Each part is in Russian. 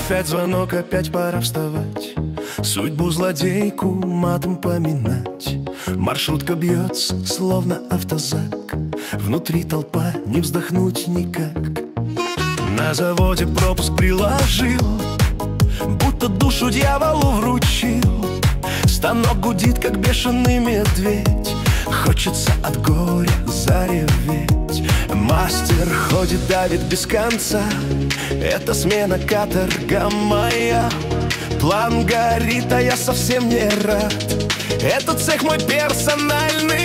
Опять звонок, опять пора вставать, судьбу злодейку матом поминать. Маршрутка бьется, словно автозак, внутри толпа, не вздохнуть никак. На заводе пропуск приложил, будто душу дьяволу вручил. Станок гудит, как бешеный медведь, хочется от горя зареветь. Мастер ходит, давит без конца, это смена, каторга моя. План горит, а я совсем не рад, этот цех мой персональный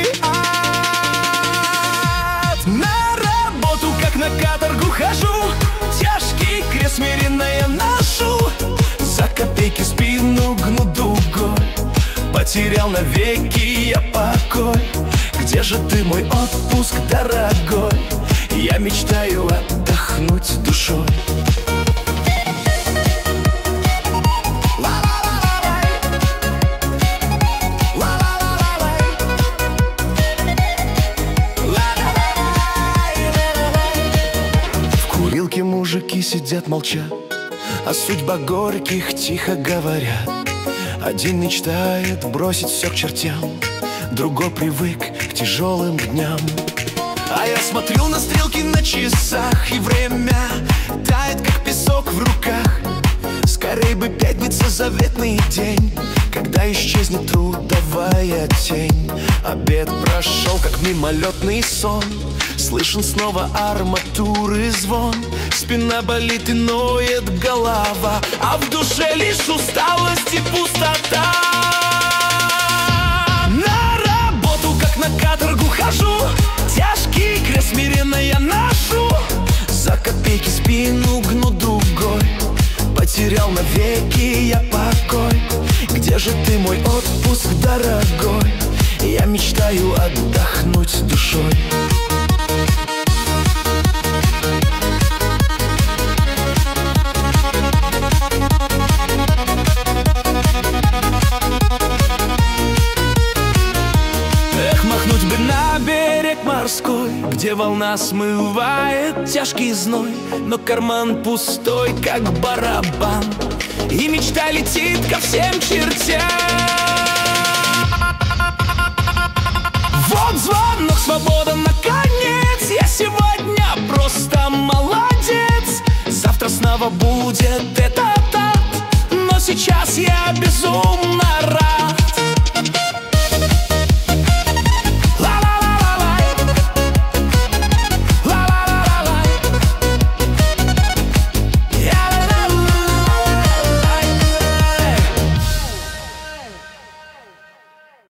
ад. На работу, как на каторгу хожу, тяжкий крест смиренно я ношу. За копейки спину гну дугой, потерял навеки я покой. Где же ты, мой отпуск дорогой? Я мечтаю отдохнуть душой. В курилке мужики сидят молча, а судьба горьких тихо говорят. Один мечтает бросить все к чертям, другой привык к тяжелым дням. А я смотрю на стрелки на часах, и время тает, как песок в руках. Скорей бы пятница, заветный день, когда исчезнет трудовая тень. Обед прошел, как мимолетный сон, слышен снова арматуры звон. Спина болит и ноет голова, а в душе лишь усталость и пустота. На работу, как на каторгу хожу, тяжкий крест смиренно я ношу. За копейки спину гну дугой, потерял навеки я покой. Где же ты, мой отпуск дорогой? Я мечтаю отдохнуть душой. Махнуть бы на берег морской, где волна смывает тяжкий зной, но карман пустой, как барабан, и мечта летит ко всем чертям. Вот звонок, свобода наконец, я сегодня просто молодец. Завтра снова будет этот, но сейчас я безумно